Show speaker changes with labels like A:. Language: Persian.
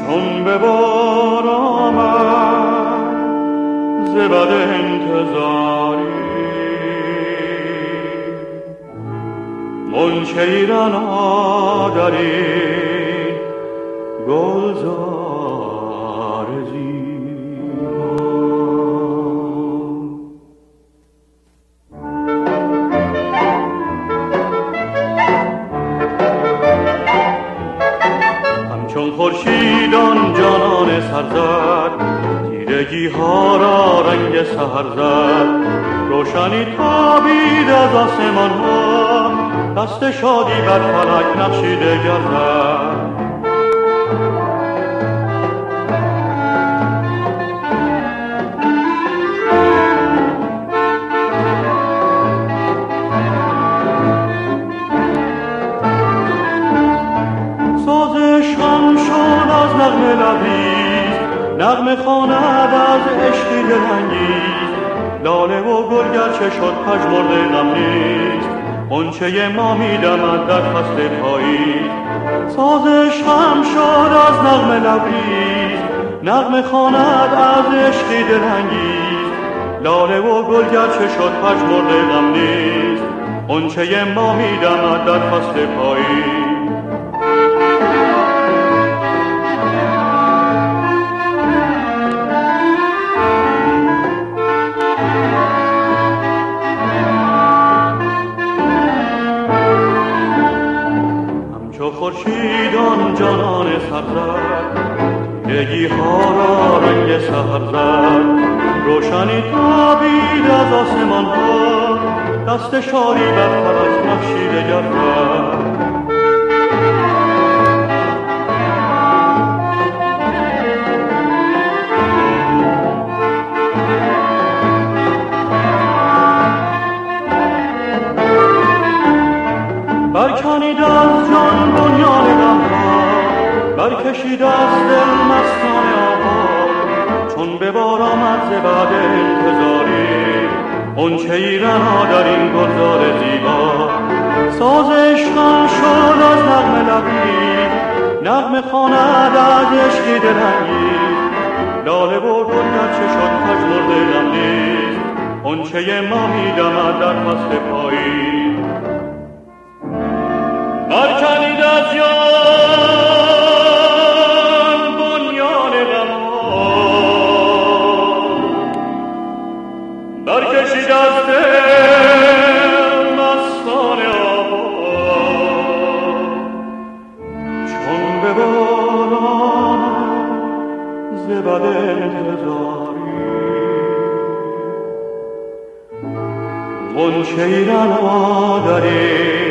A: چون به بار آمد ز بد انتظاری منچه ایران آدری گلزار زیبا. همچون خورشیدان جانان سرزد تیرگی ها را رنگ سحر زد روشنی تابید از آسمان ها دست شادی بر فلک نقشیده گردد نغمه لبریز نغمه خواند از عشقی دلانگیز لاله و گل گرچه شد پژمرده غم نیست غنچه ما میدمد در فصل پاییز سازش هم شد از نغمه لبریز نغمه خواند از عشقی دلانگیز لاله و گل گرچه شد پژمرده غم نیست غنچه ما میدمد در فصل پاییز. خورشیدان جانان سرزد تیرگی ها را رنگ سحر زد روشنی تابید از آسمان ها دست شادی بر فلک نقشیده گردد برکنید از جان بنیان غمها برکشید از دل مستان آوا چون به بار آمد ز بعد انتظاری غنچه ایرنا در این گلزار زیبا ساز عشقم شد از نغمه لبریز نغمه خواند از عشقی دلانگیز لاله و گل گرچه شد پژمرده غم نیست غنچه ما میدمد در فصل پاییز. برکنید از جان بنیان غمها برکشید از دل مستان آوا چون به بار آمد ز بد انتظاری غنچه ایرنا داری